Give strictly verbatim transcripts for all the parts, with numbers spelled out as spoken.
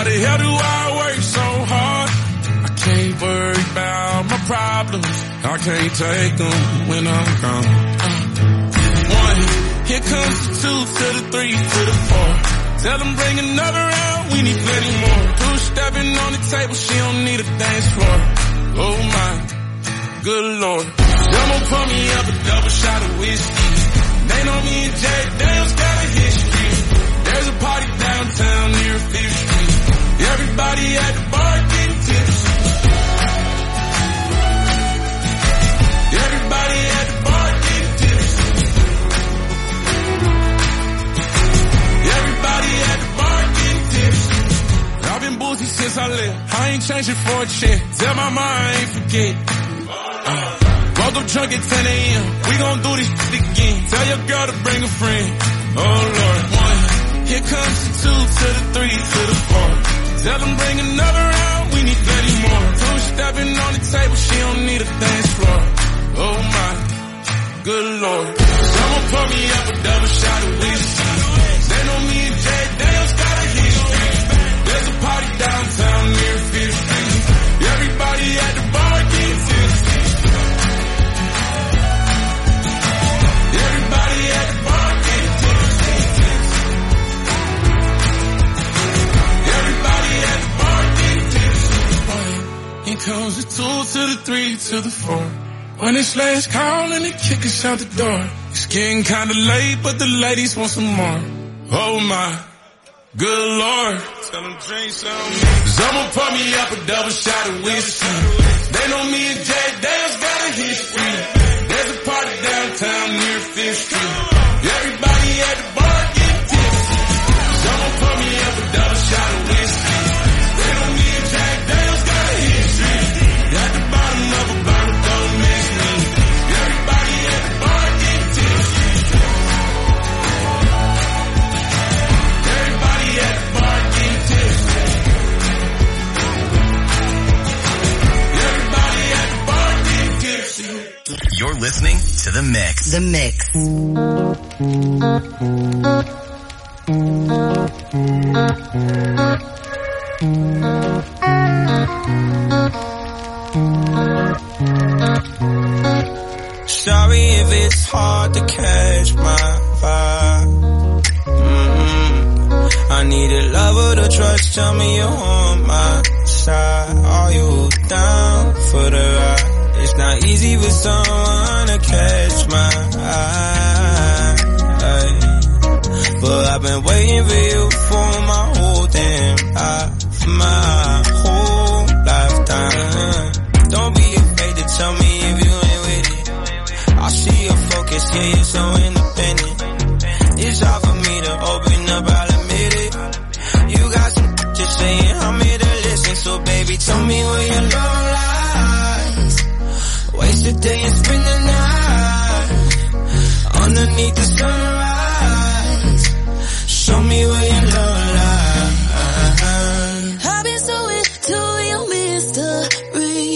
the hell do I work so hard? I can't worry about my problems. I can't take them when I'm gone. Uh, one, here comes the two to the three to the four. Tell them bring another round, we need plenty more. Two stepping on the table, she don't need a dance floor. Oh my, good Lord. Someone pour me up a double shot of whiskey. They know me and Jay Daniels got a history. There's a party downtown near Fifth Street. Everybody at the bar getting tipsy. Everybody at the bar getting tipsy. Everybody at the bar getting tipsy. I've been boozy since I left. I ain't changing for a check. Tell my mind I ain't forget. Uh, woke up drunk at ten a.m. We gon' do this shit again. Tell your girl to bring a friend. Oh Lord. One. Here comes the two to the three to the four. Tell them bring another round. We need plenty more. Two stepping on the table. She don't need a dance floor. Oh my, good Lord. Someone pour me up a double shot of whiskey. They know me and Jay Daniels got a history. There's a party downtown near Fifth Street. Everybody at the bar getting tipsy. Everybody at the bar getting tipsy. Everybody at the bar getting tipsy. Here comes the two to the three to the four. When it's last call and they kick us out the door. It's getting kinda late, but the ladies want some more. Oh my, good Lord. Tell them drink some. Someone pour me up a double shot of whiskey. They know me and Jay Daniels got a history. There's a party downtown near Fifth Street. Everybody at the bar getting tipsy. Someone pour me up a double shot of whiskey. They know me and Jay Daniels got a history. At the bottom of a bottle, don't miss me. Everybody at the bar getting tipsy. Everybody at the bar getting tipsy. Everybody at the bar getting tipsy. You're listening to The Mix. The Mix. Sorry if it's hard to catch my vibe. Mm-hmm. I need a lover to trust. Tell me you're on my side. Are you down for the ride? It's not easy for someone to catch my eye. But I've been waiting for you for my whole damn life, my whole lifetime. Don't be afraid to tell me if you ain't with it. I see your focus, yeah, you're so independent. It's hard for me to open up, I'll admit it. You got some to say and I'm here to listen. So baby, tell me where your love lies. Waste the day and spend the night underneath the sunrise. Show me where your love lies. I've been so into your mystery.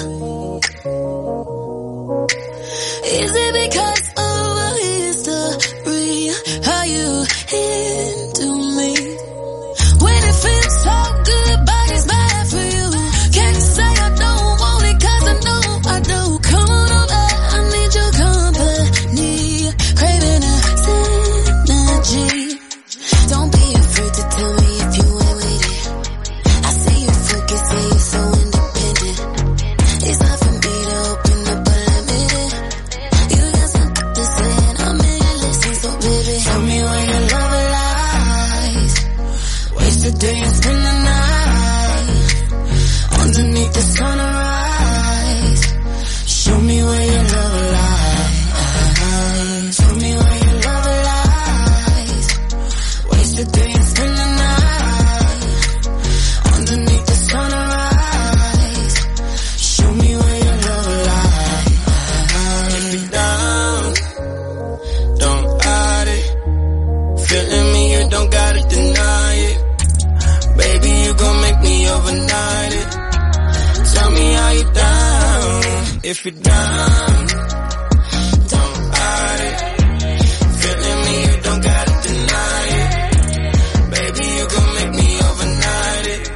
Is it because of a history? Are you into me? When it feels so good, body's bad for you. Can't say I don't want it, cause I know I do. Come on over, I need your company. Craving a synergy. Don't be afraid to tell me if you ain't with it. I see you focus, say you're so independent. It's not for me to open up, but admit it. You got something to say and I'm here to listen. So baby, tell me where your love lies. Waste the day and spend the night underneath the sunrise. Show me where your love lies. Show me where your love lies. Waste the day and spend the night underneath the sunrise. Show me where your love lies. If you're down, don't hide it. Feeling me, you don't gotta deny it. Baby, you gon' make me overnight it. Tell me how you down. If you're down, don't hide it. Feeling me, you don't gotta deny it. Baby, you gon' make me overnight it.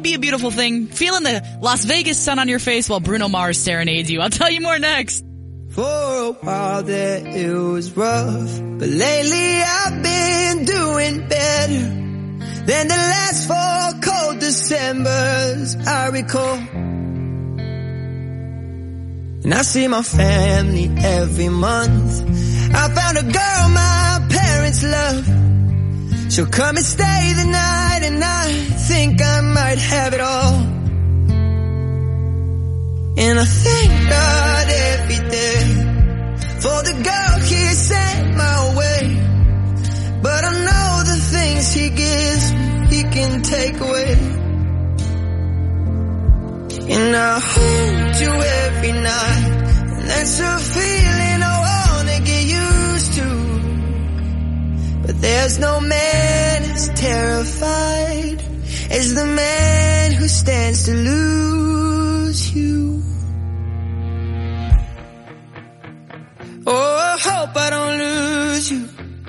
would be a beautiful thing. Feeling the Las Vegas sun on your face while Bruno Mars serenades you. I'll tell you more next. For a while there it was rough, but lately I've been doing better than the last four cold Decembers I recall. And I see my family every month. I found a girl my parents love. She'll come and stay the night, and I think I might have it all. And I thank God every day for the girl He sent my way. But I know the things He gives me, He can take away. And I hold you every night, and that's a feeling I wanna get used to. But there's no man as terrified as the man who stands to lose you. Oh, I hope I don't lose you.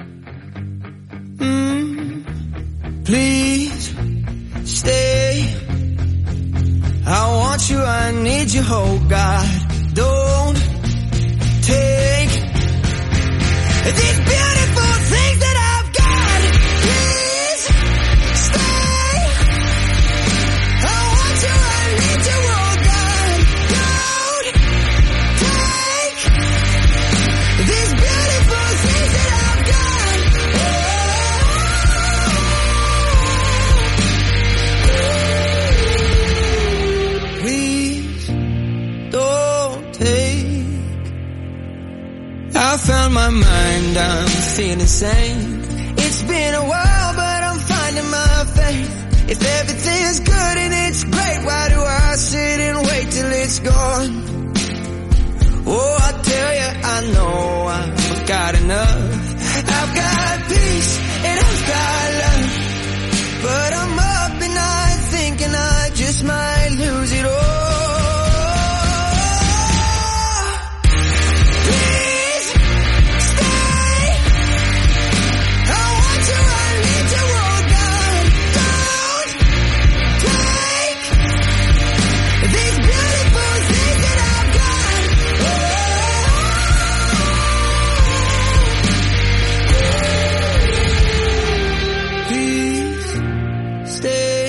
Mm, please stay. I want you, I need you, oh God. Don't take these beautiful things that I've got. Please stay. I want you, I need you, oh God. Don't take these beautiful things that I've got. Oh. Please don't take. I found my mind, I'm feeling sane. It's been a while, but I'm finding my faith. If everything's good and it's great, why do I sit and wait till it's gone? Oh, I tell you, I know I've got enough. I've got peace and I've got love. But I'm up and I'm thinking I just might lose it all. Please stay. I want you, I need you, oh God. Don't take these beautiful things that I've got. Please stay.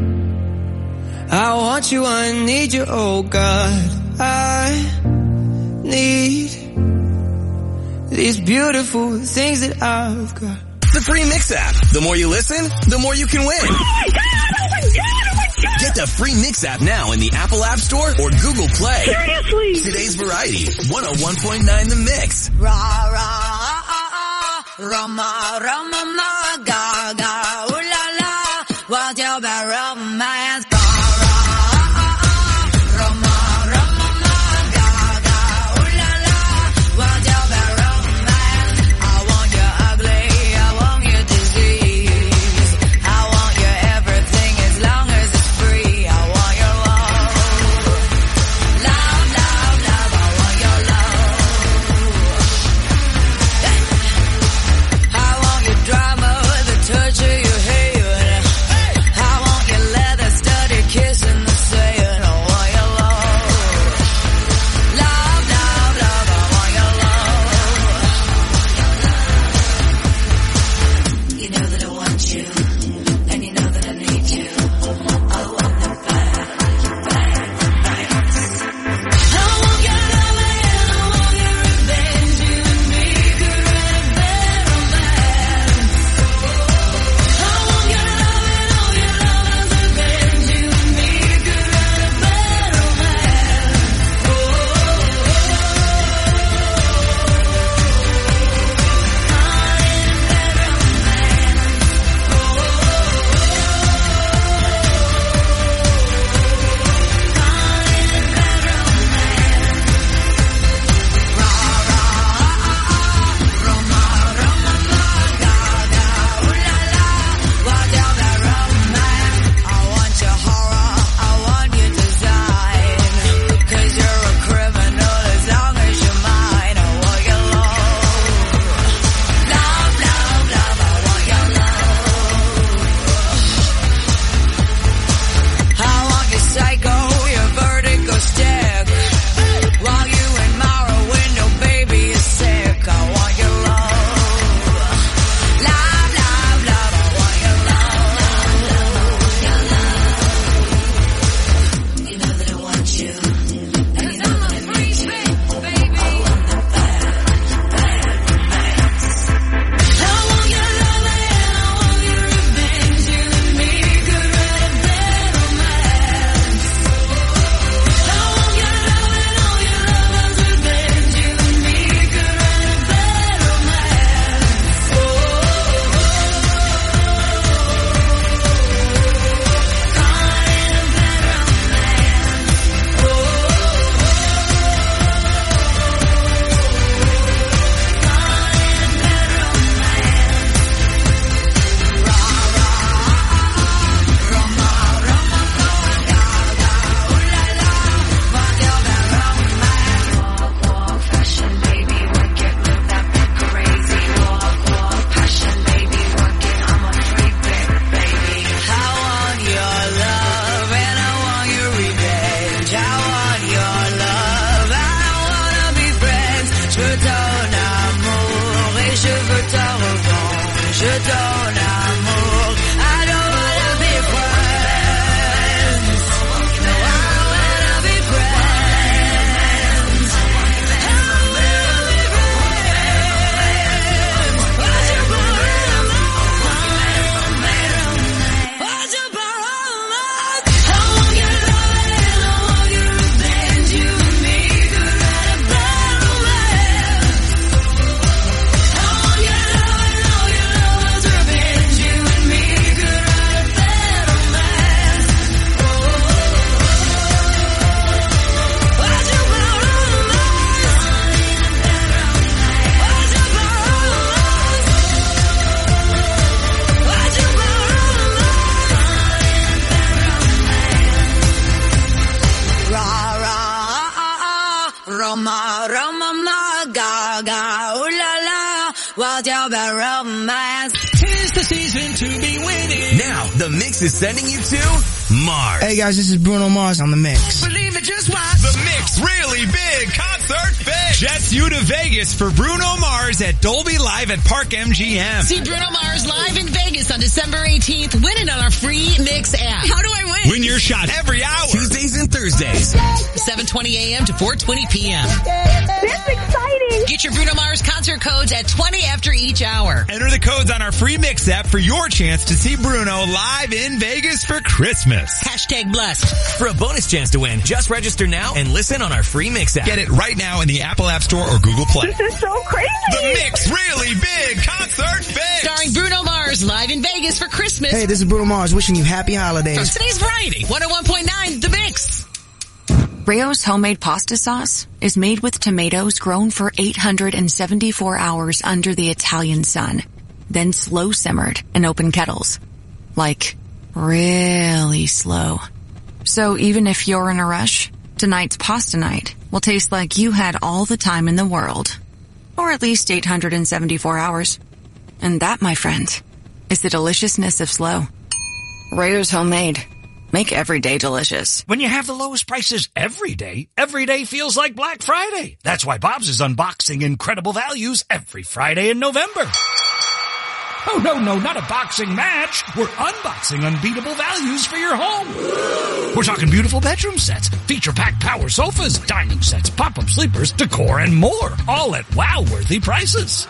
I want you, I need you, oh God. I need these beautiful things that I've got. The free Mix app. The more you listen, the more you can win. Oh my God! Oh my God! Oh my God! Get the free Mix app now in the Apple App Store or Google Play. Seriously? Today's Variety, one oh one point nine The Mix. Ra ra ah Rama Rama ma ga ga ooh la la, what's your bad romance? Ga ra ah Rama Rama ma ga ga ooh la la, what's your bad romance? I want you ugly, I want you disease, I want you everything as long as it's free. I want your love, love, love, love. I want your love. I want your drama, the torture. je donne amour. I don't wanna be friends. No, I don't wanna be friends. I don't wanna be friends. Why'd you borrow my? Why'd you borrow my? I want your love and I want your revenge. You and me could write a bad romance. I want your love and all your love's revenge. You and me could write a bad romance. Why'd you borrow my? Why'd you borrow my? Why'd you borrow my? Ra ra Roma Roma ma ga ga ooh la la, what's your bad romance? Tis the season to be winning. Now, the mix is sending you to Mars. Hey guys, this is Bruno Mars on the mix. Believe it, just watch. The Mix Really Big Concert Fix jets you to Vegas for Bruno Mars at Dolby Live at Park M G M. See Bruno Mars live in Vegas on December eighteenth. Win it on our free Mix app. How do I win? Win your shot every hour. Tuesdays and Thursdays. seven twenty a.m. to four twenty p.m. That's exciting. Get your Bruno Mars concert codes at twenty after each hour. Enter the codes on our free Mix app for your chance to see Bruno live in Vegas for Christmas. Hashtag blessed. For a bonus chance to win, just register now and listen on our free Mix app. Get it right now in the Apple App Store or Google Play. This is so crazy. The Mix Really Big Concert Fix. Starring Bruno Mars live in Vegas for Christmas. Hey, this is Bruno Mars wishing you happy holidays. From today's variety, one oh one point nine, The Mix. Rayo's homemade pasta sauce is made with tomatoes grown for eight hundred seventy-four hours under the Italian sun, then slow simmered in open kettles. Like, really slow. So even if you're in a rush, tonight's pasta night will taste like you had all the time in the world. Or at least eight hundred seventy-four hours. And that, my friend, is the deliciousness of slow. Rayo's homemade. Make every day delicious. When you have the lowest prices every day, every day feels like Black Friday. That's why Bob's is unboxing incredible values every Friday in November. Oh, no, no, not a boxing match. We're unboxing unbeatable values for your home. We're talking beautiful bedroom sets, feature-packed power sofas, dining sets, pop-up sleepers, decor, and more. All at wow-worthy prices.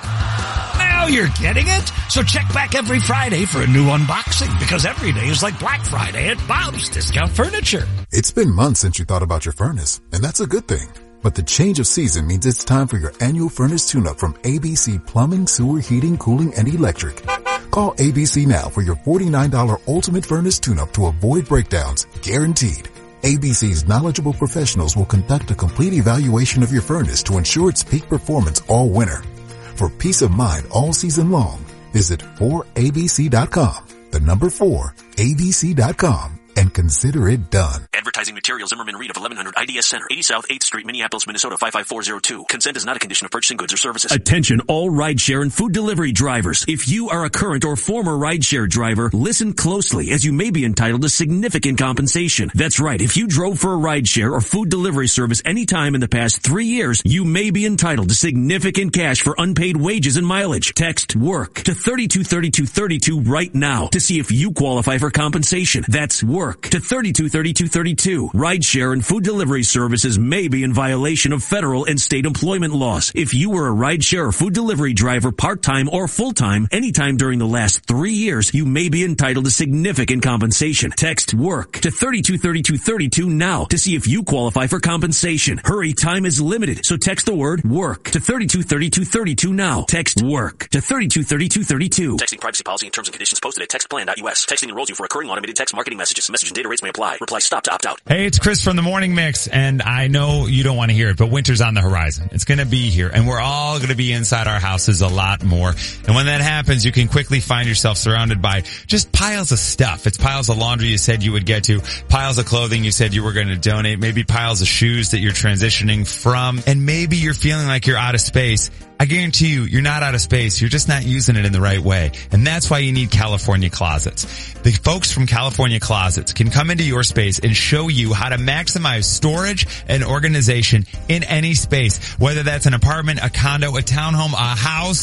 Now you're getting it? So check back every Friday for a new unboxing, because every day is like Black Friday at Bob's Discount Furniture. It's been months since you thought about your furnace, and that's a good thing. But the change of season means it's time for your annual furnace tune-up from A B C Plumbing, Sewer, Heating, Cooling, and Electric. Call A B C now for your forty-nine dollars ultimate furnace tune-up to avoid breakdowns, guaranteed. A B C's knowledgeable professionals will conduct a complete evaluation of your furnace to ensure its peak performance all winter. For peace of mind all season long, visit four A B C dot com, the number four, A B C dot com, and consider it done. Advertising material, Zimmerman Reed of eleven hundred I D S Center, eighty South eighth Street, Minneapolis, Minnesota, five five four zero two. Consent is not a condition of purchasing goods or services. Attention all rideshare and food delivery drivers. If you are a current or former rideshare driver, listen closely as you may be entitled to significant compensation. That's right. If you drove for a rideshare or food delivery service anytime in the past three years, you may be entitled to significant cash for unpaid wages and mileage. Text WORK to thirty-two thirty-two thirty-two right now to see if you qualify for compensation. That's WORK to thirty-two thirty-two thirty-two. Rideshare and food delivery services may be in violation of federal and state employment laws. If you were a rideshare or food delivery driver part-time or full-time anytime during the last three years, you may be entitled to significant compensation. Text WORK to thirty-two thirty-two thirty-two now to see if you qualify for compensation. Hurry, time is limited, so text the word WORK to thirty-two thirty-two thirty-two now. Text WORK to thirty-two thirty-two thirty-two. Texting privacy policy and terms and conditions posted at text plan dot U S. Texting enrolls you for recurring automated text marketing messages. Message and data rates may apply. Reply stop to opt out. Hey, it's Chris from the Morning Mix, and I know you don't want to hear it, but winter's on the horizon. It's going to be here, and we're all going to be inside our houses a lot more. And when that happens, you can quickly find yourself surrounded by just piles of stuff. It's piles of laundry you said you would get to, piles of clothing you said you were going to donate, maybe piles of shoes that you're transitioning from, and maybe you're feeling like you're out of space. I guarantee you, you're not out of space. You're just not using it in the right way. And that's why you need California Closets. The folks from California Closets can come into your space and show you how to maximize storage and organization in any space, whether that's an apartment, a condo, a townhome, a house,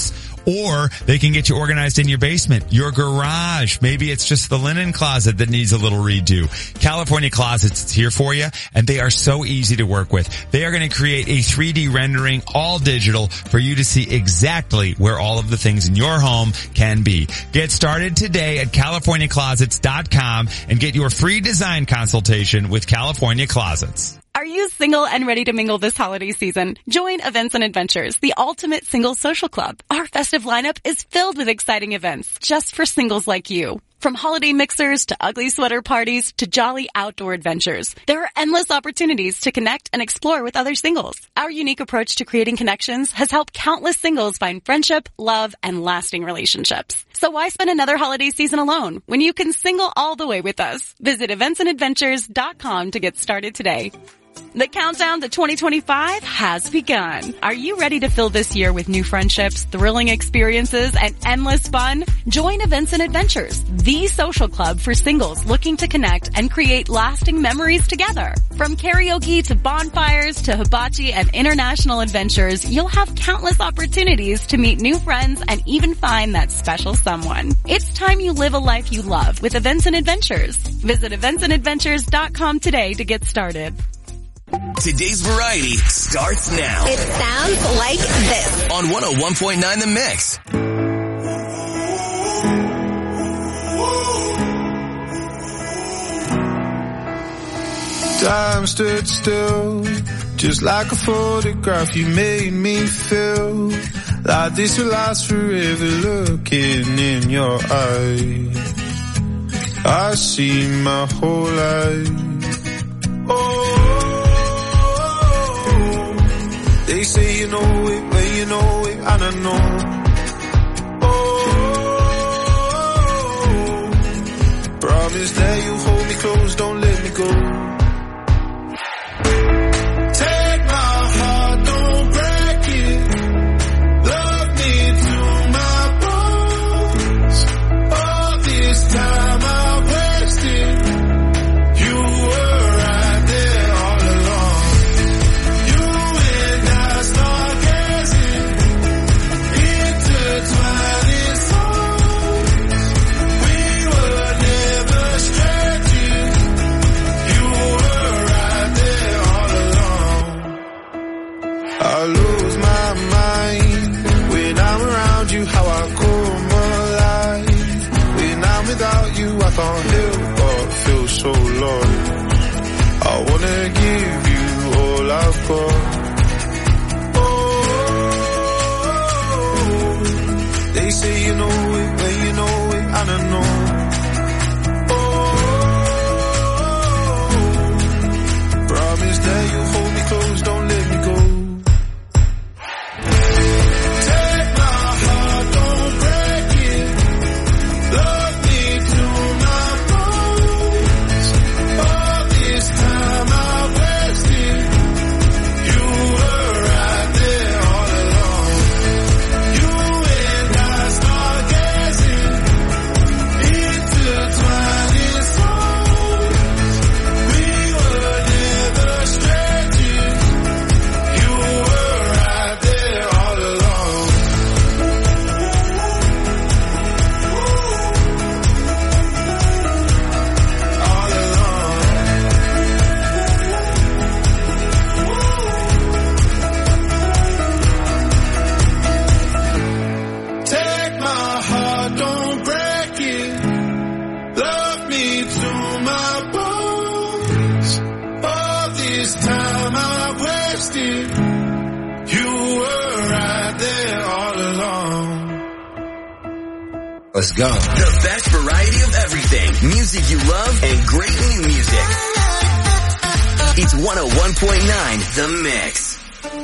Or they can get you organized in your basement, your garage. Maybe it's just the linen closet that needs a little redo. California Closets is here for you, and they are so easy to work with. They are going to create a three D rendering, all digital, for you to see exactly where all of the things in your home can be. Get started today at california closets dot com and get your free design consultation with California Closets. Are you single and ready to mingle this holiday season? Join Events and Adventures, the ultimate single social club. Our festive lineup is filled with exciting events just for singles like you. From holiday mixers to ugly sweater parties to jolly outdoor adventures, there are endless opportunities to connect and explore with other singles. Our unique approach to creating connections has helped countless singles find friendship, love, and lasting relationships. So why spend another holiday season alone when you can single all the way with us? Visit events and adventures dot com to get started today. The countdown to twenty twenty-five has begun. Are you ready to fill this year with new friendships, thrilling experiences, and endless fun? Join Events and Adventures, the social club for singles looking to connect and create lasting memories together. From karaoke to bonfires to hibachi and international adventures, you'll have countless opportunities to meet new friends and even find that special someone. It's time you live a life you love with Events and Adventures. Visit events and adventures dot com today to get started. Today's variety starts now. It sounds like this. On one oh one point nine The Mix. Time stood still, just like a photograph. You made me feel like this will last forever. Looking in your eyes, I see my whole life. Oh, they say you know it, but you know it, and I know. Oh, promise that you hold me close, don't let me go. Take my heart, don't break it. Love me to my bones. All this time I wasted. You were right there all along. You and I stargazing, intertwining souls. We were never strangers. You were right there all along. I lose my mind when I'm around you. How I come alive when I'm without you. I can't help but feel so lost. I wanna give you all I've got. Oh, they say you know it, but you know it, and I know. Oh, promise that you hold me close, don't let me go. Take my heart, don't break it. Love me to my bones. All this time I wasted. You were right there all along. You and I stargazing, intertwining souls. We were never strangers. You were right there all along. All along. Take my heart, don't break it. Love me to my bones. All this time I wasted. You were right there all along. Let's go. The best variety of everything. Music you love and great new music. It's one oh one point nine The Mix.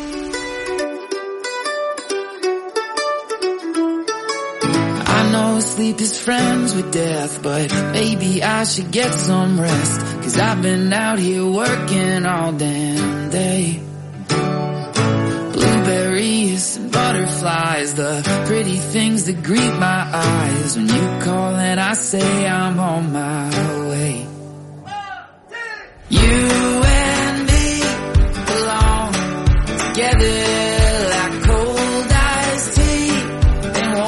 I know sleep is friends with death, but maybe I should get some rest. Cause I've been out here working all damn day. Blueberries and butterflies, the pretty things that greet my eyes. When you call and I say I'm on my way. You and me belong together like cold iced tea and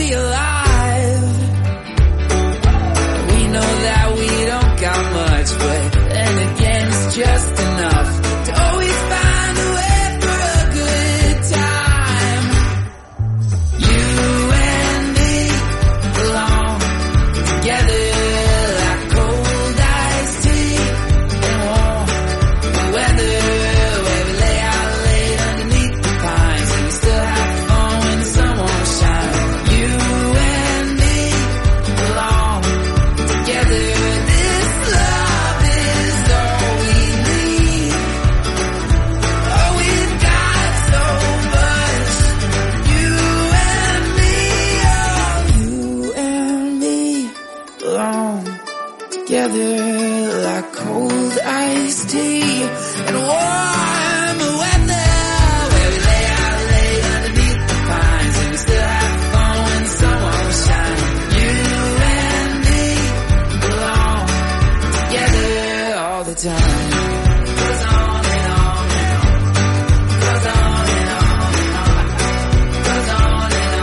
be alive. We know that we don't got much, but then again it's just enough to always find a way for a good time. You and me belong together like cold iced tea and warm weather, where we lay out late underneath the pines and we still have fun when the sun won't shine. You and me belong together. This love is all we need. Oh, we've got so much. You and me, oh, you and me belong together like cold iced tea and warm weather, where we lay out late underneath the pines and we still have fun when the sun won't shine. You and me belong together all the time. Goes on and on and on. Goes on and on and on. Goes on and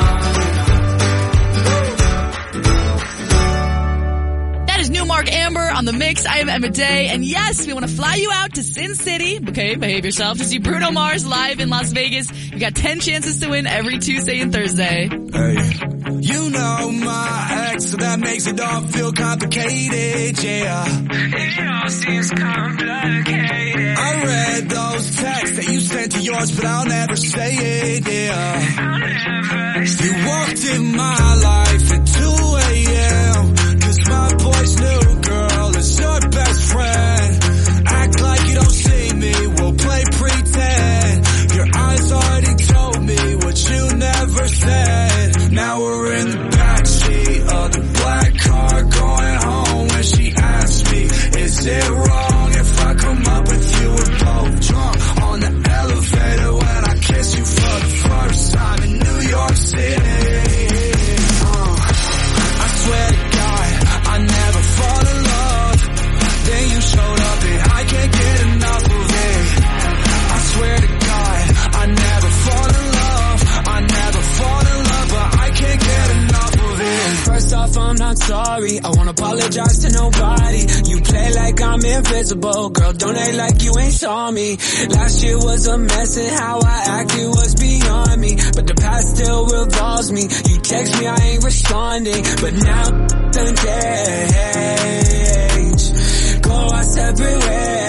on. That is New Mark Amber on the mix. I am Emma Day, and yes, we want to fly you out to Sin City. Okay, behave yourself to see Bruno Mars live in Las Vegas. You got ten chances to win every Tuesday and Thursday. Hey, you know my ex, so that makes it all feel complicated, yeah. It all seems complicated. I read those texts that you sent to yours, but I'll never say it, yeah. I'll never say it. You walked in my life at two a.m. Cause my boy's new girl is your best friend. Act like you don't see me, we'll play pretend. Your eyes already told me what you never said. Now we're in the backseat of the black car going home when she asked me, is it wrong if I come up with you? We're both drunk on the elevator when I kiss you for the first time in New York City. Uh, I swear to God, I never fall in love. Then you showed up and I can't get enough of it. I swear to God, I never fall in love. I never fall in love, but I can't get enough of it. First off, I'm not sorry. I won't apologize to nobody. You play like I'm invisible. Girl, don't act like you ain't saw me. Last year was a mess and how I acted was beyond me. But the past still revolves me. You text me, I ain't responding. But now done changed. Go our separate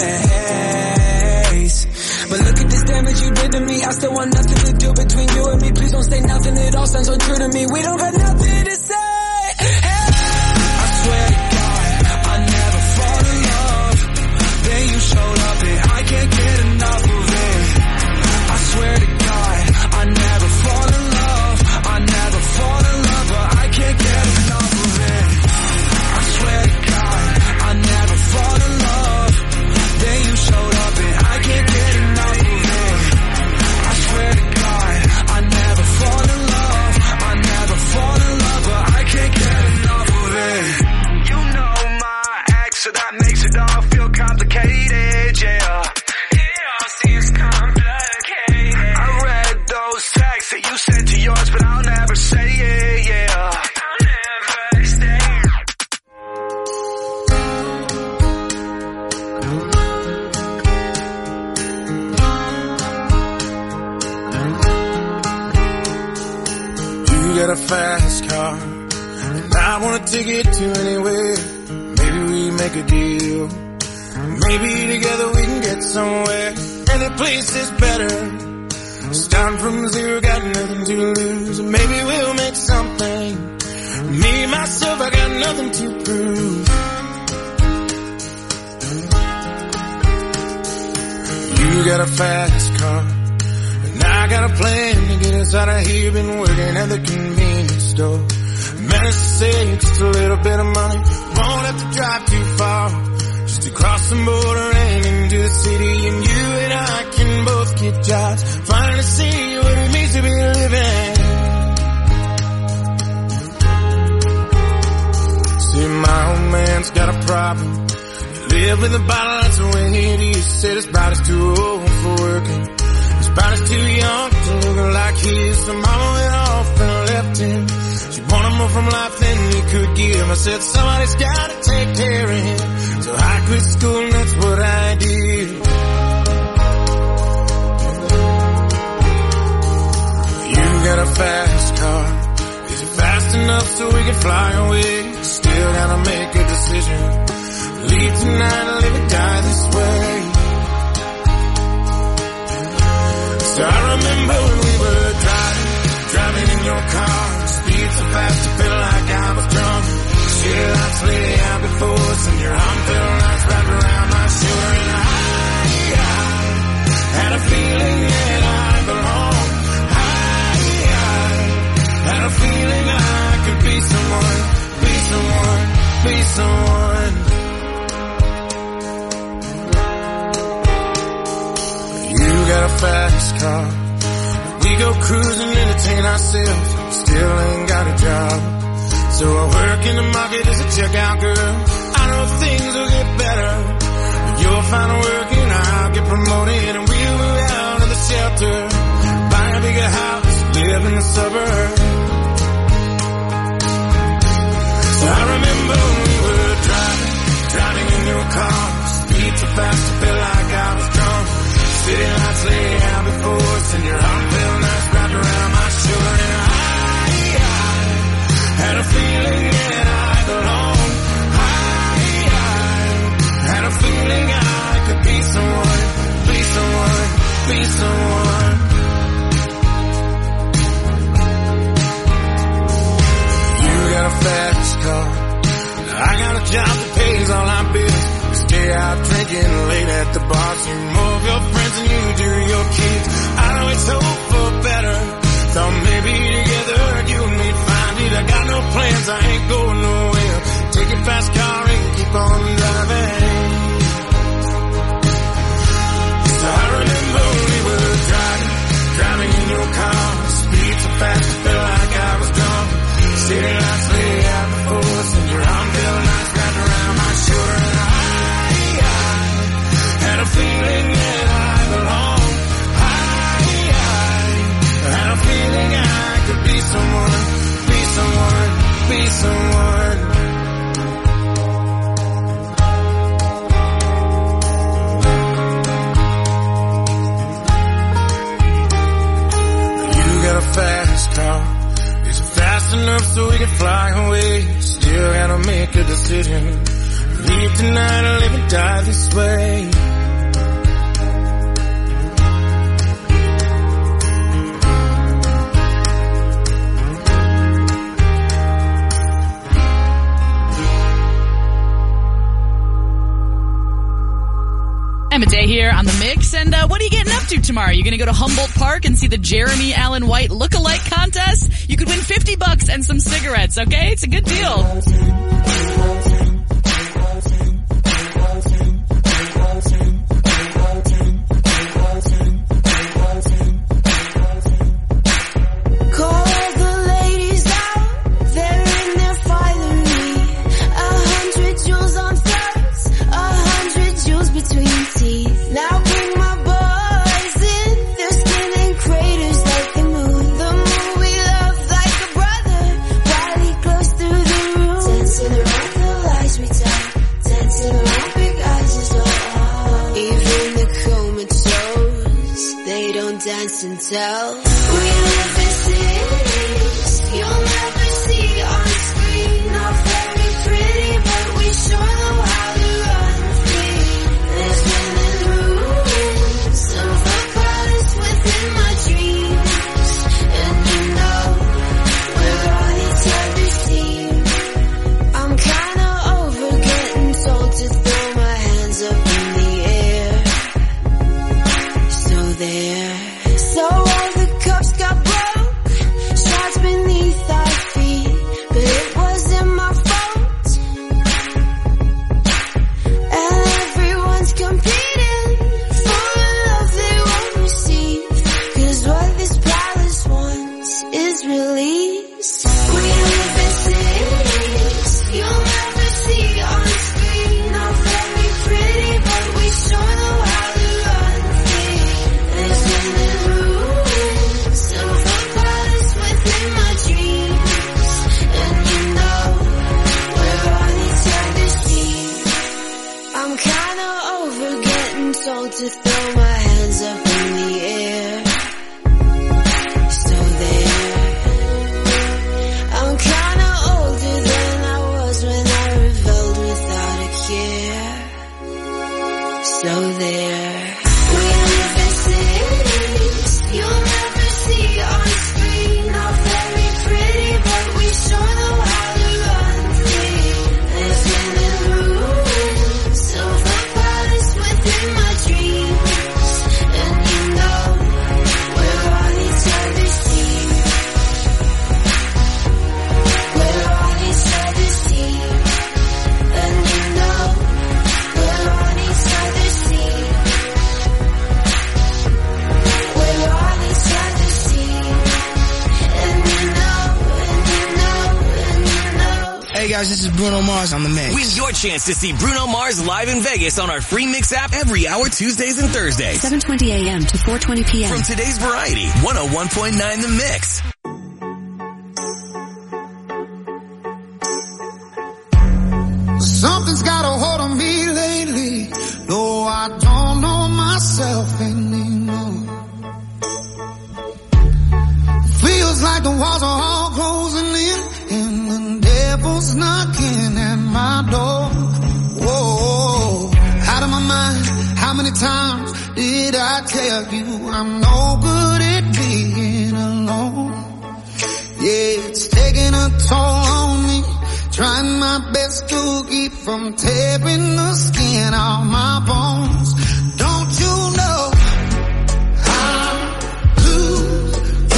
ways. But look at this damage you did to me. I still want nothing to do between you and me. Please don't say nothing, it all sounds so true to me. We don't got nothing to say. Hey. I swear to God, I never fall in love. Then you showed up and I can't get enough of it. I swear to God, I never fall in love. I never fall in love, but I can't get enough of it. I swear to God, I never fall in love. Then you showed up and I can't get enough of it. I swear to God, I never fall in love. I never fall in love, but I can't get enough of it. You know my ex, so that makes it all feel complicated, yeah. It all seems complicated. I read those texts that you sent to yours, but I'll never say it, yeah. I'll never say it. You got a fast car, and I want to take it to anywhere. Maybe we make a deal. Maybe together we can get somewhere. Any place is better. Starting from zero, got nothing to lose. Maybe we'll make something. Me, myself, I got nothing to prove. You got a fast car, and I got a plan to get us out of here. Been working at the convenience store. Managed to save just a little bit of money. Won't have to drive too far, just to cross the border and into the city. And you and I can both get jobs, finally see what it means to be living. See, my old man's got a problem. He live with a bottle, that's the way it is. Said his body's too old for working. His body's too young to look like his. So mama went off and left him. She wanted more from life than he could give. I said somebody's gotta take care of him. So I quit school and that's what I did. You got a fast car. Is it fast enough so we can fly away? Still gotta make a decision. Leave tonight or live or die this way. So I remember when we were driving, driving in your car. Speed so fast it felt like I was drunk. City lights lay out before us and your arm felt nice wrapped around my shoulder. And I, I had a feeling that I belonged. I, I had a feeling I could be someone, be someone, be someone. You got a fast car. We go cruising, entertain ourselves. Still ain't got a job. So I work in the market as a checkout girl. I know things will get better. You'll find work and I'll get promoted. And we'll move out of the shelter. Buy a bigger house, live in the suburbs. So I remember when we were driving, driving in your car. Speed so fast it felt like I was drunk. City lights lay out before us and your arm felt nice wrapped around my shoulder. And I, I had a feeling that I belonged. I, I had a feeling I could be someone, be someone, be someone. You got a fast car. I got a job that pays all our bills. We stay out drinking late at the bar. See more of your friends than you do your kids. I know it's hope for better. Thought maybe together you and me'd find it. I got no plans, I ain't going nowhere. Take your fast car and keep on driving. So I remember we were driving, driving in your car. Speed so fast it felt like I was drunk. City lights lay out before us and your arm felt nice wrapped around my shoulder. And I, I had a feeling that I belonged. I, I had a feeling I could be someone, be someone, be someone. You got a fast car. Is it fast enough so we can fly away? Still gotta make a decision. Leave tonight or live and die this way. Emma Day here on The Mix, and uh, what are you getting up to tomorrow? You're going to go to Humboldt Park and see the Jeremy Allen White look-alike contest? You could win fifty bucks and some cigarettes, okay? It's a good deal. dance and tell. We live in cities you'll never see on screen. Not very pretty, but we sure know how to run free. Living in ruins of a palace within my dreams. And you know, we're all it's ever seen. I'm kinda over getting told to throw my hands up in the air. So there. So all the Hey guys, this is Bruno Mars on the mix. Win your chance to see Bruno Mars live in Vegas on our free Mix app every hour Tuesdays and Thursdays. seven twenty a.m. to four twenty p.m. From today's Variety, one oh one point nine The Mix. Something's got a hold on me lately. No, I don't know myself anymore. Feels like the walls are all closing in and the devil's knocking at my door. Whoa, out of my mind. How many times did I tell you I'm no good at being alone? Yeah, it's taking a toll on me. Trying my best to keep from tearing the skin off my bones. Don't you know I lose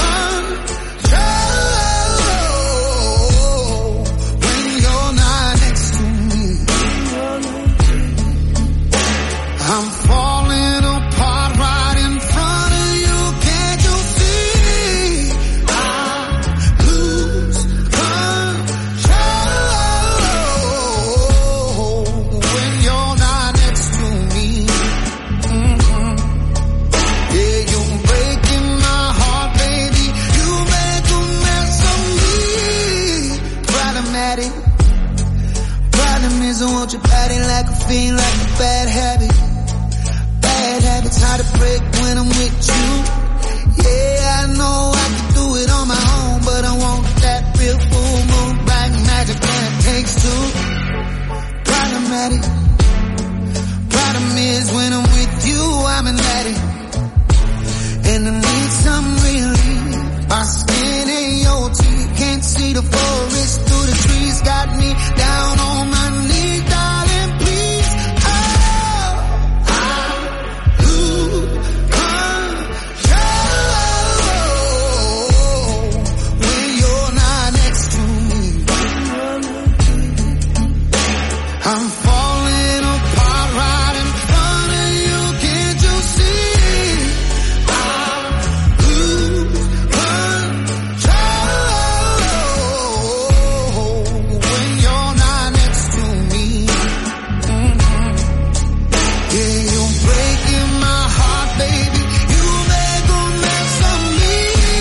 control when you're not next to me? I'm falling apart right in front of you. Can't you see? I lose control when you're not next to me. Mm-hmm. Yeah, you're breaking my heart, baby. You make a mess of me. Problematic. Problem is I want your body like a fiend, like a bad habit. Bad habits hard to break when I'm with you. Yeah, I know I can do it on my own, but I want that real full moon, black magic when it takes two. Problematic. Problem is when I'm with you, I'm an addict. And I need some relief. My skin ain't your teeth. Can't see the forest through the trees. Got me down on my knees, darling, please. Oh, I lose control when you're not next to me. I'm falling apart right in front of you. Can't you see? I lose control when you're not next to me. Mhm. Yeah, you're breaking my heart, baby. You make a mess of me.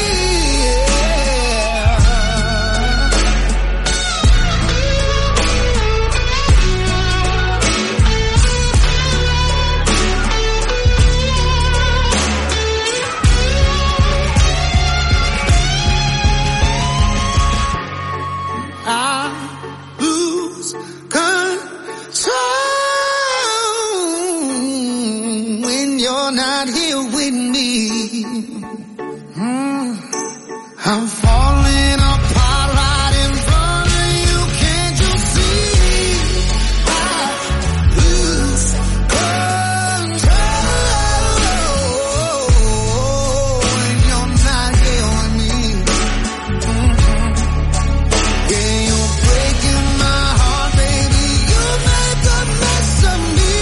I lose control when you're not here with me. Mm. I'm falling apart right in front of you. Can't you see? I lose control when you're not here with me. Mhm. Yeah, you're breaking my heart, baby. You make a mess of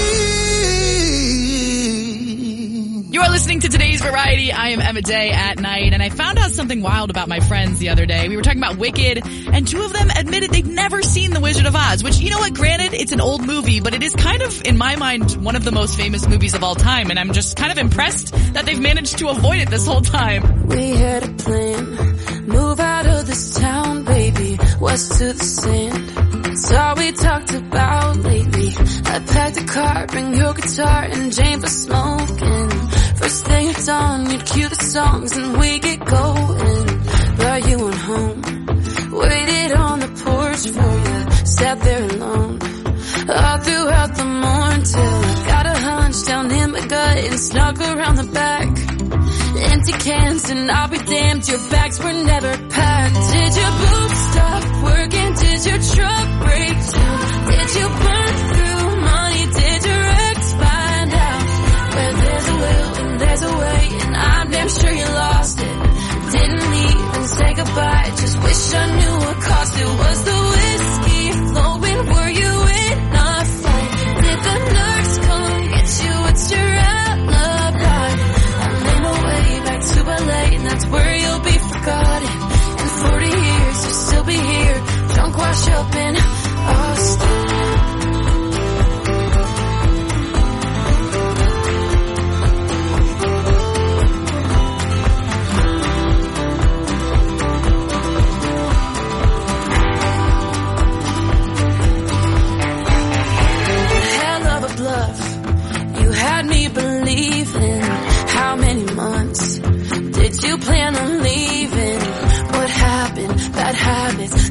me. You are listening to today's Variety. I am Emma Day at night, and I found out something wild about my friends the other day. We were talking about Wicked, and two of them admitted they've never seen The Wizard of Oz, which, you know what, granted, it's an old movie, but it is kind of, in my mind, one of the most famous movies of all time, and I'm just kind of impressed that they've managed to avoid it this whole time. We had a plan, move out of this town, baby, west to the sand. It's all we talked about lately. I packed a car, bring your guitar and Jane for smoking. First thing at dawn, you'd cue the songs and we get going. But you went home, waited on the porch for you, sat there alone. All throughout the morning till I got a hunch down in my gut and snuck around the back. Empty cans and I'll be damned, your bags were never packed. Did your boots stop working? Did your truck break down? Did you burn through money? Did your ex find out? Where there's a will and there's a way, and I'm damn sure you lost it. Didn't even say goodbye, just wish I knew what cost it. Was the whiskey flowing? Were you in a fight? Did the nurse come get you? What's your alibi? I made my way back to L A, and that's where you'll be forgotten. In forty years you'll still be here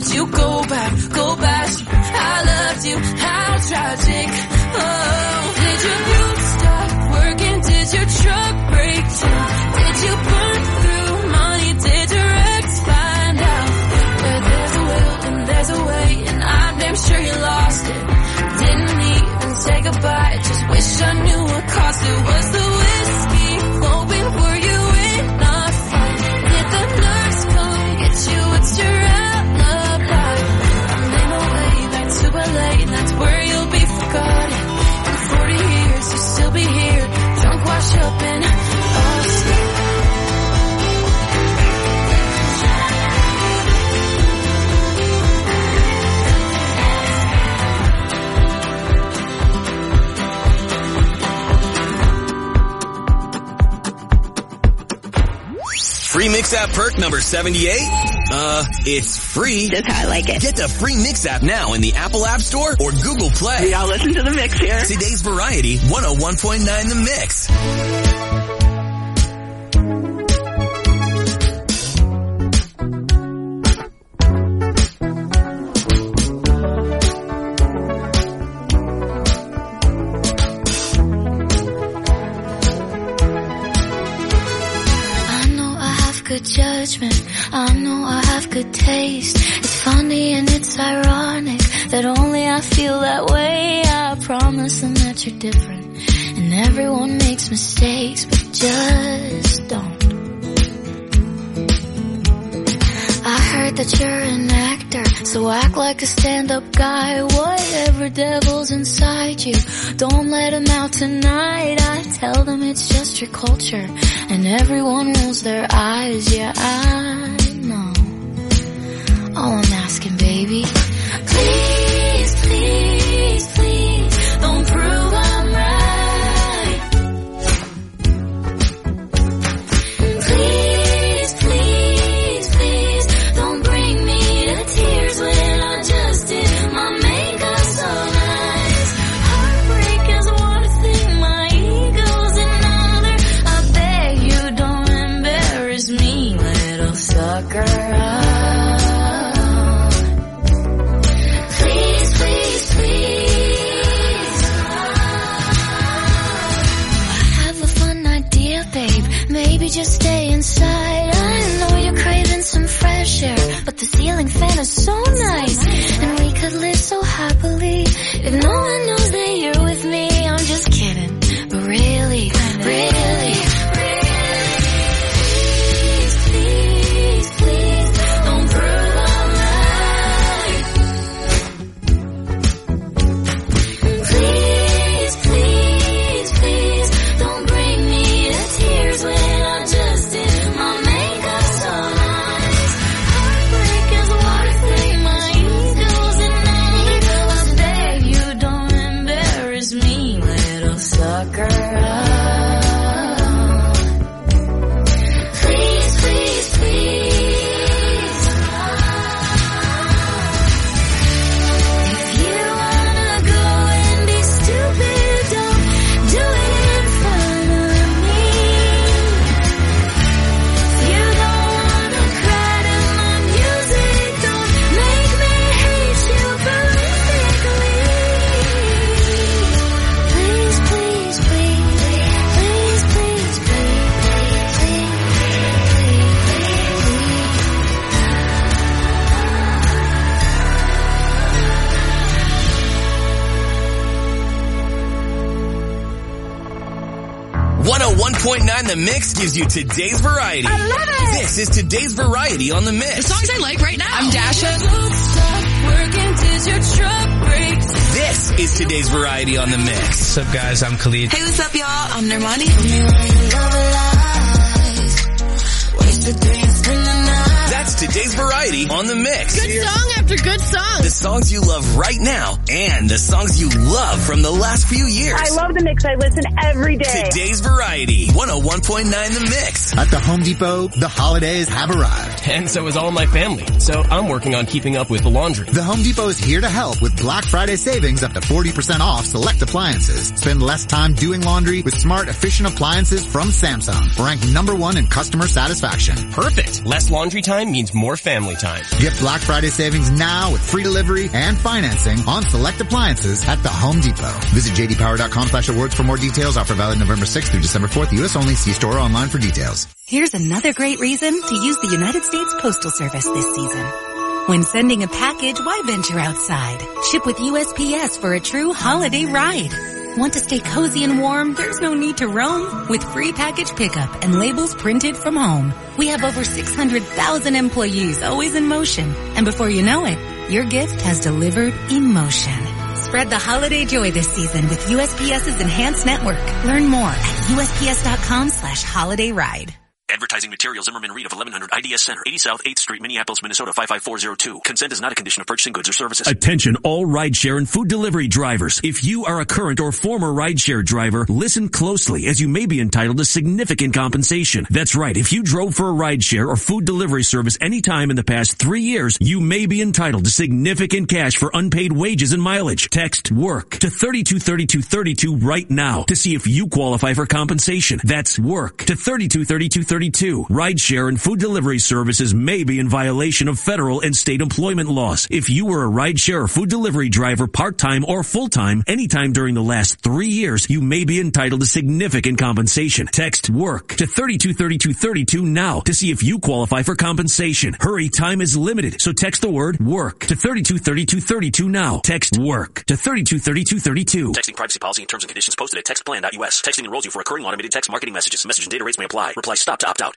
you go back, go back? I loved you, how tragic. Oh, did your roots stop working? Did your truck break down? Did you burn through money? Did your ex find out? Where there's a will and there's a way, and I'm damn sure you lost it. Didn't even say goodbye, just wish I knew what cost it. Was the whiskey flowing? Were you in a fight? Did the nurse come get you? What's your alibi? I made my way back to L A, and that's where you'll be forgotten. In forty years, you'll still be here, drunk, wash up and all asleep. Free Mix App perk number seventy-eight? Uh, it's free. That's how I like it. Get the free Mix App now in the Apple App Store or Google Play. We all listen to the Mix here. Today's Variety, one oh one point nine The Mix. Good judgment, I know I have good taste. It's funny and it's ironic that only I feel that way. I promise them that you're different, and everyone makes mistakes, but just don't. I heard that you're an actor, so act like a stand-up guy. Whatever devil's inside you, don't let him out tonight. I tell them it's just your culture, and everyone rolls their eyes. Yeah, I know. All I'm asking, baby, please, please, please, don't prove I'm right. Please, please, please, don't bring me to tears when I just did my makeup so nice. Heartbreak is one thing, my ego's another. I beg you don't embarrass me, little sucker. Please, please, please. I have a fun idea, babe. Maybe just stay inside. I know you're craving some fresh air, but the ceiling fan is so nice, and we could live so happily if no one knows that you're with me. I'm just kidding, but really, really, please, please, please, don't prove I'm right. Please, please, please, don't bring me to tears when I just did my makeup so nice. Heartbreak is one thing, my ego's another. I beg you don't embarrass me, little sucker. Please, please, please. If you wanna go and be stupid, don't do it in front of me. If you don't wanna cry to my music, don't make me hate you perfectly. Please, please, please, please, please, please, please, one oh one point nine The Mix gives you today's variety. I love it. This is today's variety on The Mix. The songs I like right now. I'm Dasha. stop working, did your truck break? This is today's variety on The Mix. What's up, guys? I'm Khalid. Hey, what's up, y'all? I'm Normani. That's today's variety on The Mix. Good song after good song. The songs you love right now and the songs you love from the last few years. I love the Mix. I listen every day. Today's Variety, one oh one point nine The Mix. At the Home Depot, the holidays have arrived. And so is all my family. So I'm working on keeping up with the laundry. The Home Depot is here to help with Black Friday savings up to forty percent off select appliances. Spend less time doing laundry with smart, efficient appliances from Samsung, ranked number one in customer satisfaction. Perfect. Less laundry time means more family time. Get Black Friday savings now with free delivery and financing on select appliances at the Home Depot. Visit j d power dot com slash awards for more details. Offer valid November sixth through December fourth. U S only. See store or online for details. Here's another great reason to use the United States Postal Service this season. When sending a package, why venture outside? Ship with U S P S for a true holiday ride. Want to stay cozy and warm? There's no need to roam. With free package pickup and labels printed from home. We have over six hundred thousand employees always in motion. And before you know it, your gift has delivered emotion. Spread the holiday joy this season with USPS's enhanced network. Learn more at U S P S dot com slash holiday ride. Advertising material, Zimmerman Reed of eleven hundred I D S Center, eighty South eighth Street, Minneapolis, Minnesota, five five four zero two. Consent is not a condition of purchasing goods or services. Attention all rideshare and food delivery drivers. If you are a current or former rideshare driver, listen closely as you may be entitled to significant compensation. That's right. If you drove for a rideshare or food delivery service anytime in the past three years, you may be entitled to significant cash for unpaid wages and mileage. Text WORK to thirty-two thirty-two thirty-two right now to see if you qualify for compensation. That's WORK to thirty-two thirty-two thirty-two. Rideshare and food delivery services may be in violation of federal and state employment laws. If you were a rideshare or food delivery driver part-time or full-time anytime during the last three years, you may be entitled to significant compensation. Text WORK to thirty-two thirty-two thirty-two now to see if you qualify for compensation. Hurry, time is limited, so text the word WORK to thirty-two thirty-two thirty-two now. Text WORK to thirty-two thirty-two thirty-two. Texting privacy policy and terms and conditions posted at text plan dot U S. Texting enrolls you for recurring automated text marketing messages. Message and data rates may apply. Reply stop to opt out.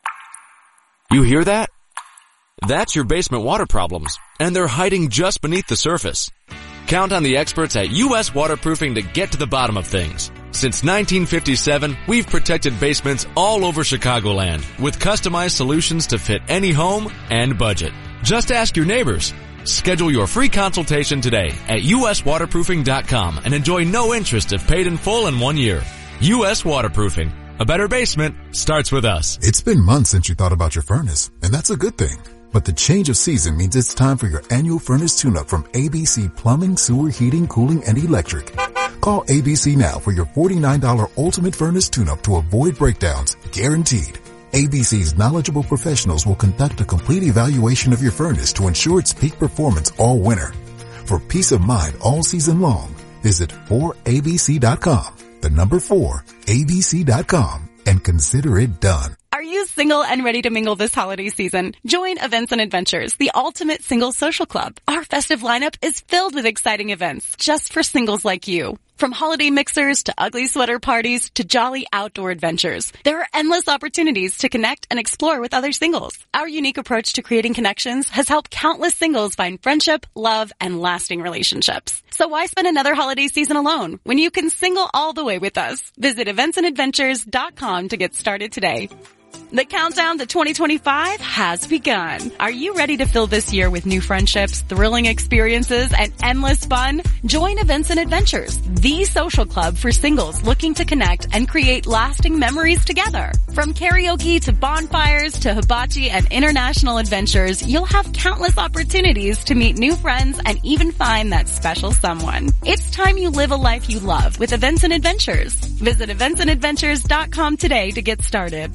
You hear that? That's your basement water problems, and they're hiding just beneath the surface. Count on the experts at U S Waterproofing to get to the bottom of things. Since nineteen fifty-seven, we've protected basements all over Chicagoland with customized solutions to fit any home and budget. Just ask your neighbors. Schedule your free consultation today at U S waterproofing dot com and enjoy no interest if paid in full in one year. U S Waterproofing. A better basement starts with us. It's been months since you thought about your furnace, and that's a good thing. But the change of season means it's time for your annual furnace tune-up from A B C Plumbing, Sewer, Heating, Cooling, and Electric. Call A B C now for your forty-nine dollars Ultimate Furnace Tune-Up to avoid breakdowns, guaranteed. A B C's knowledgeable professionals will conduct a complete evaluation of your furnace to ensure its peak performance all winter. For peace of mind all season long, visit four A B C dot com. The number four, A B C dot com, and consider it done. Are you single and ready to mingle this holiday season? Join Events and Adventures, the ultimate single social club. Our festive lineup is filled with exciting events just for singles like you. From holiday mixers to ugly sweater parties to jolly outdoor adventures, there are endless opportunities to connect and explore with other singles. Our unique approach to creating connections has helped countless singles find friendship, love, and lasting relationships. So why spend another holiday season alone when you can single all the way with us? Visit events and adventures dot com to get started today. The countdown to twenty twenty-five has begun. Are you ready to fill this year with new friendships, thrilling experiences, and endless fun? Join Events and Adventures, the social club for singles looking to connect and create lasting memories together. From karaoke to bonfires to hibachi and international adventures, you'll have countless opportunities to meet new friends and even find that special someone. It's time you live a life you love with Events and Adventures. Visit events and adventures dot com today to get started.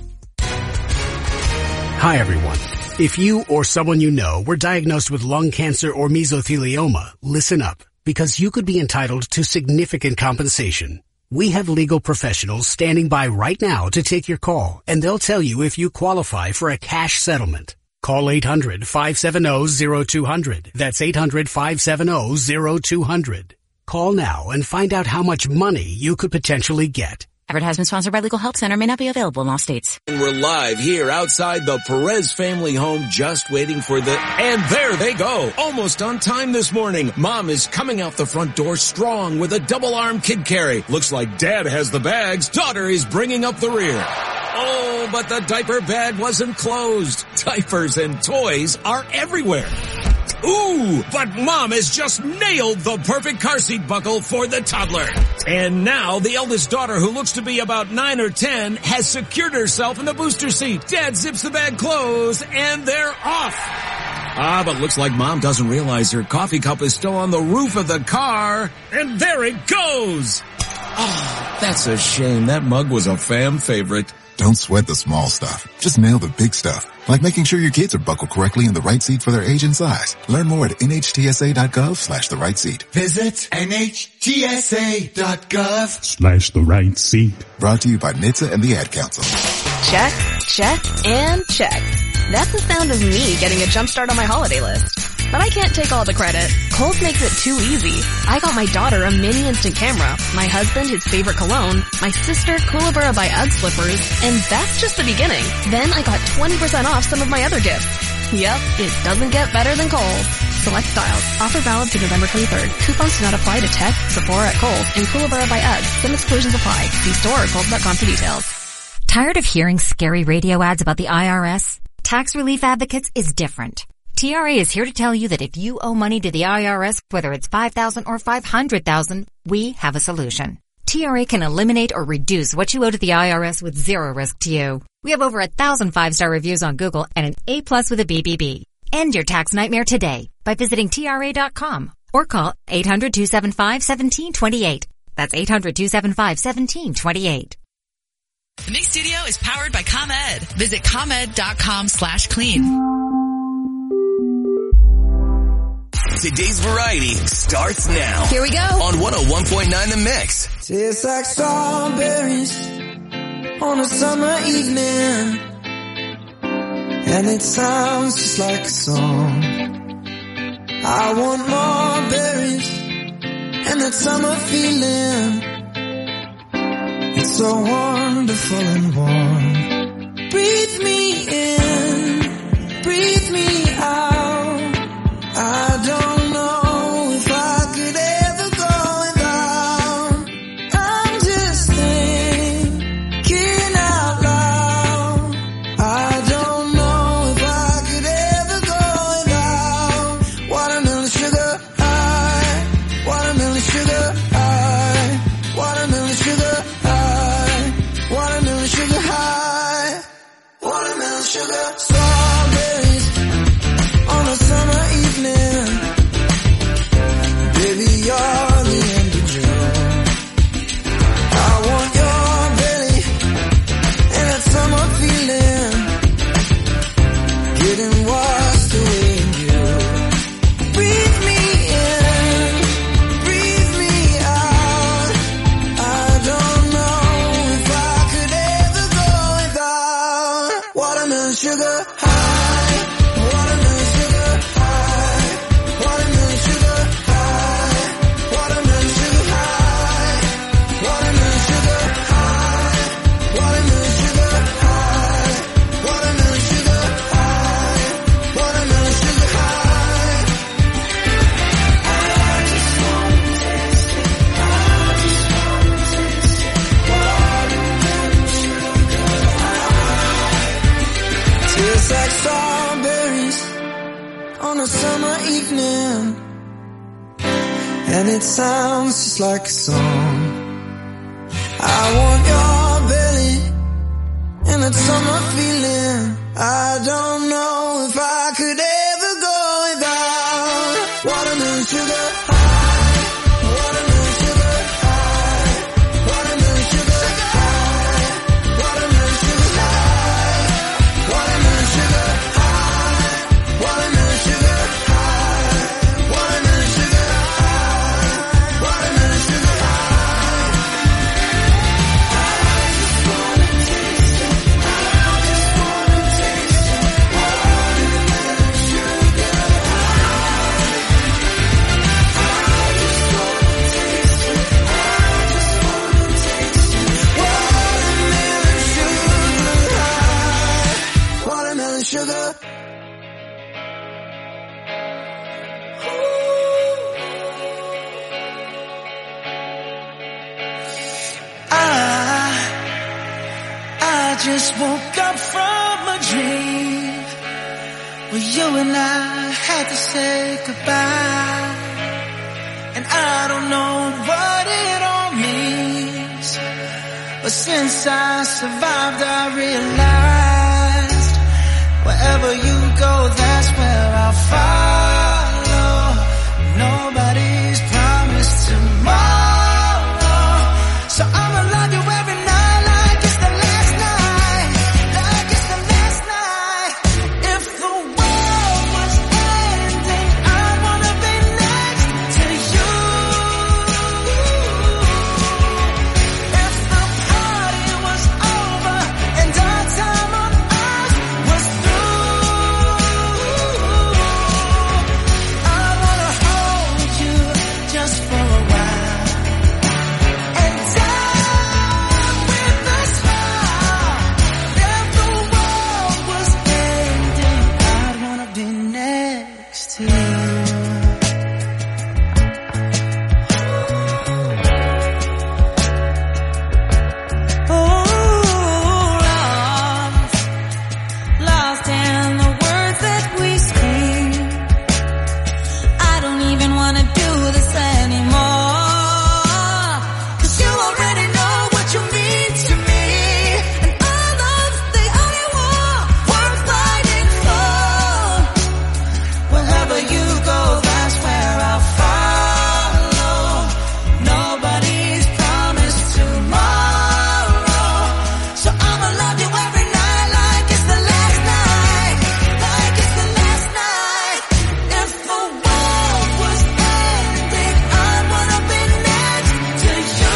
Hi everyone. If you or someone you know were diagnosed with lung cancer or mesothelioma, listen up, because you could be entitled to significant compensation. We have legal professionals standing by right now to take your call, and they'll tell you if you qualify for a cash settlement. Call eight hundred, five seven zero, zero two zero zero. That's eight hundred, five seven zero, zero two zero zero. Call now and find out how much money you could potentially get. Advertisement sponsored by Legal Help Center, may not be available in all states. And we're live here outside the Perez family home, just waiting for the... And there they go! Almost on time this morning. Mom is coming out the front door strong with a double-arm kid carry. Looks like Dad has the bags. Daughter is bringing up the rear. Oh, but the diaper bag wasn't closed. Diapers and toys are everywhere. Ooh, but Mom has just nailed the perfect car seat buckle for the toddler. And now the eldest daughter, who looks to be about nine or ten, has secured herself in the booster seat. Dad zips the bag closed, and they're off. Ah, but looks like Mom doesn't realize her coffee cup is still on the roof of the car. And there it goes. Oh, that's a shame. That mug was a fam favorite. Don't sweat the small stuff. Just nail the big stuff. Like making sure your kids are buckled correctly in the right seat for their age and size. Learn more at nhtsa.gov slash the right seat. Visit nhtsa.gov Slash the right seat. Brought to you by N H T S A and the Ad Council. Check, check, and check. That's the sound of me getting a jump start on my holiday list. But I can't take all the credit. Kohl's makes it too easy. I got my daughter a mini instant camera, my husband his favorite cologne, my sister Kookaburra by Ugg slippers, and that's just the beginning. Then I got twenty percent off some of my other gifts. Yep, it doesn't get better than Kohl's. Select styles. Offer valid to November twenty-third. Coupons do not apply to Tech, Sephora at Kohl's, and Kookaburra by Ugg. Some exclusions apply. See store or kohls dot com for details. Tired of hearing scary radio ads about the I R S? Tax Relief Advocates is different. T R A is here to tell you that if you owe money to the I R S, whether it's five thousand dollars or five hundred thousand dollars, we have a solution. T R A can eliminate or reduce what you owe to the I R S with zero risk to you. We have over a thousand five-star reviews on Google and an A plus with a B B B. End your tax nightmare today by visiting T R A dot com or call eight hundred, two seven five, one seven two eight. That's eight hundred, two seven five, one seven two eight. The Mix Studio is powered by ComEd. Visit ComEd.com slash clean. Today's variety starts now. Here we go. On one oh one point nine The Mix. Tastes like strawberries on a summer evening, and it sounds just like a song. I want more berries and that summer feeling. It's so wonderful and warm. Breathe me in, breathe me out. I don't know if I could ever go without. I'm just thinking out loud. I don't know if I could ever go without watermelon sugar high, watermelon sugar high, watermelon sugar high, watermelon sugar high, watermelon sugar. Strawberries on a summer evening, baby, you're the end of June. I want your belly and that summer feeling, getting washed away in you. Breathe me in, breathe me out. I don't know if I could ever go without watermelon sugar high, watermelon sugar high, watermelon sugar high, watermelon sugar high, watermelon sugar high, watermelon sugar high, watermelon sugar high, watermelon sugar high. I just wanna taste it. I just wanna taste it. Watermelon sugar high. Tastes like strawberries on a summer evening, and it sounds just like a song. I want your belly and that summer feeling. I don't know if I could ever go without watermelon sugar high, watermelon sugar high, watermelon sugar high, watermelon sugar high, watermelon sugar high, watermelon sugar high, watermelon sugar high, watermelon sugar high. I just wanna taste it. I just wanna taste it. Watermelon sugar high. I just wanna taste it. I just wanna taste it. Watermelon sugar high. Watermelon sugar. I, I just woke up from a dream. Well, you and I had to say goodbye, and I don't know what it all means, but since I survived I realized wherever you go, that's where I'll follow. Nobody's promised tomorrow, so I'ma love you every night like it's the last night, like it's the last night. If the world was ending, I'd wanna be next to you. If the party was over and our time on earth was through, I wanna hold you just for a while and die with a smile. If the world was ending, I'd wanna be next to you. Oh, lost, lost in the words that we speak. I don't even wanna do this anymore, 'cause you already know what you mean to me, and all of the only war worth fighting for. Wherever you go, that's where I'll follow. Nobody's promised tomorrow, so I'ma love you every night like it's the last night, like it's the last night. If the world was ending, I'd wanna be next to you.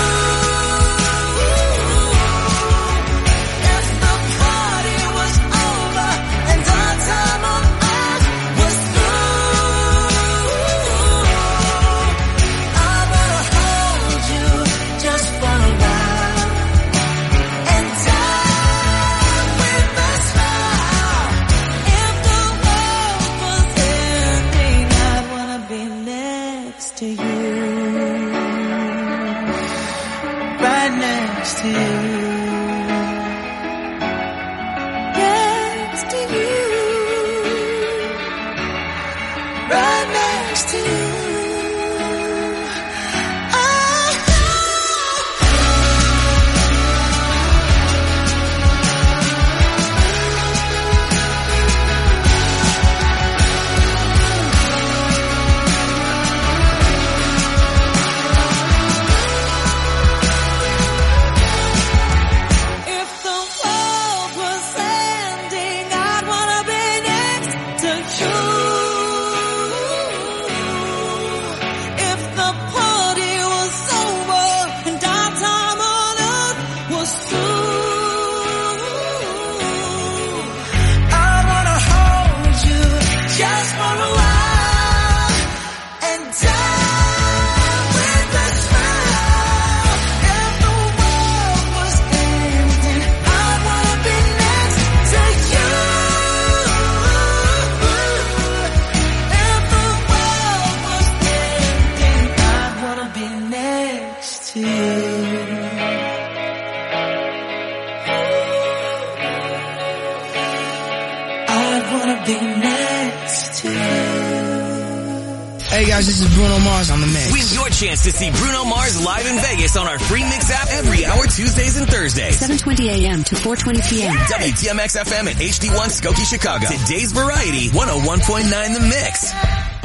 If the party was over and our time on earth was through, I wanna hold you just for a while and die with a smile. If the world was ending, I'd wanna be next to you, right next to you, next to you, right next to you. If the world was ending, I'd wanna be next to you. If the party was over and our time on earth was through, I wanna hold you just for a while and die with a smile. If the world was ending, I'd wanna be next to you. If the world was ending, I'd wanna be next to you. I'd wanna be next to you. Hey guys, this is Bruno Mars on the mix. Win your chance to see Bruno Mars live in Vegas on our free Mix app every hour Tuesdays and Thursdays. seven twenty a.m. to four twenty p.m. W T M X F M at H D one Skokie, Chicago. Today's Variety, one oh one point nine The Mix.